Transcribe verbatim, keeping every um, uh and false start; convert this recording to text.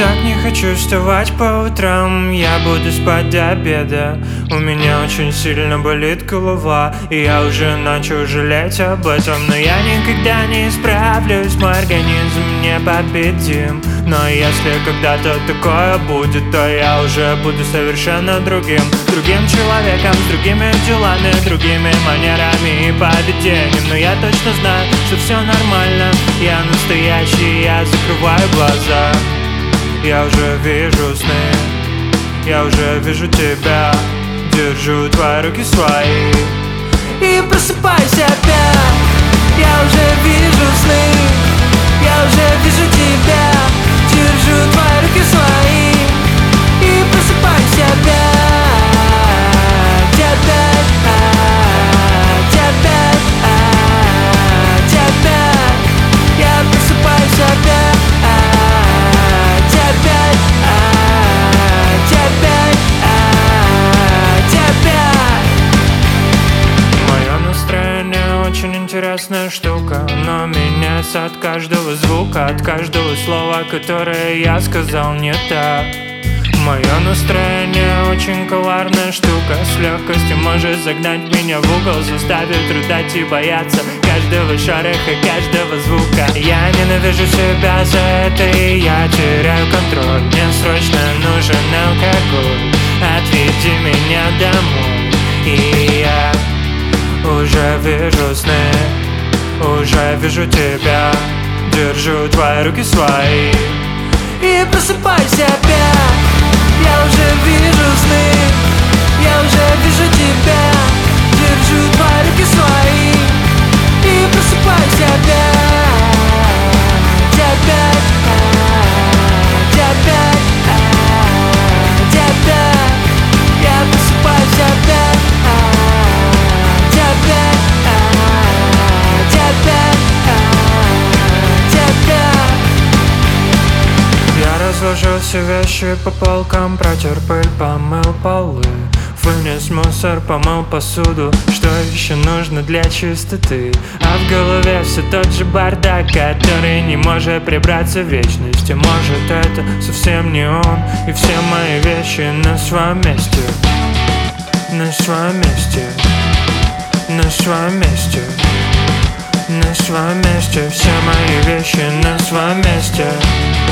так не хочу вставать по утрам. Я буду спать до обеда. У меня очень сильно болит голова, и я уже начал жалеть об этом. Но я никогда не исправлюсь, мой организм непобедим. Но если когда-то такое будет, то я уже буду совершенно другим. Другим человеком, с другими делами, другими манерами и поведением. Но я точно знаю, что все нормально. Я настоящий, я закрываю глаза. Я уже вижу сны, я уже вижу тебя. Держу твои руки свои и просыпайся опять. Я уже вижу сны, я уже вижу тебя. Держу твои руки свои и просыпайся опять. Опять, опять, опять. Я просыпаюсь опять. Опять, опять, опять. Мое настроение очень интересная штука. Оно меняется от каждого звука, от каждого слова, которое я сказал не так. Мое настроение очень коварная штука. С легкостью может загнать меня в угол, заставить рыдать и бояться каждого шороха, каждого звука. Я ненавижу себя за это, и я теряю контроль. Мне срочно нужен алкоголь. Отведи меня домой. И я уже вижу сны, уже вижу тебя. Держу твои руки свои и просыпайся опять. Я уже вижу сны, я уже вижу тебя. Держу твои руки свои и просыпайся опять. Опять, опять, опять. Я просыпаюсь опять. Опять, опять, опять. Я разложил все вещи по полкам, протер пыль, помыл полы, вынес мусор, помыл посуду. Что еще нужно для чистоты? А в голове все тот же бардак, который не может прибраться в вечности. Может, это совсем не он, и все мои вещи на своем месте. На своем месте. На своем месте. На своем месте. Все мои вещи на своем месте.